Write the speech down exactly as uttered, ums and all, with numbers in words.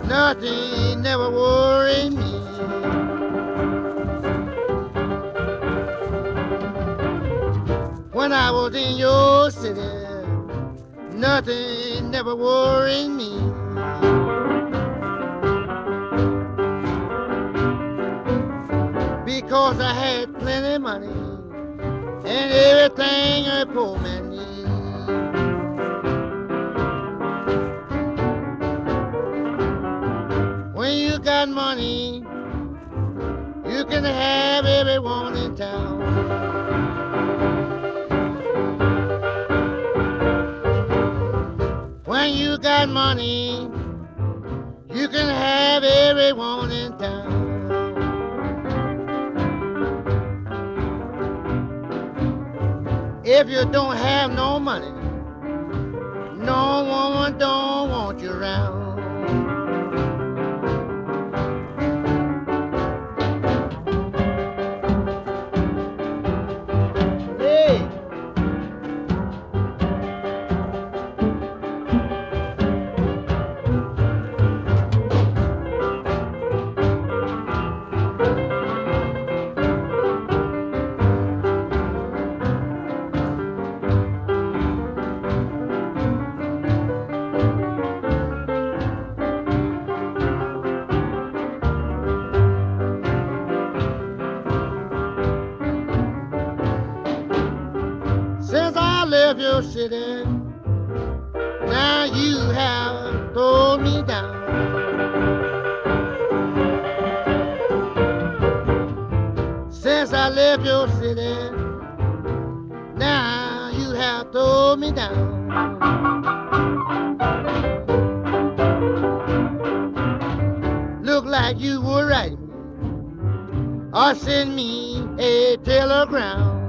Nothing never worried me. When I was in your city, nothing never worried me. Because I had plenty of money and everything a poor man needs. When you got money, you can have every woman in town. When you got money, you can have every woman in town. If you don't have no money, no woman don't want you around. Since I left your city, now you have thrown me down. Since I left your city, now you have thrown me down. Look like you would write me or send me a telegram.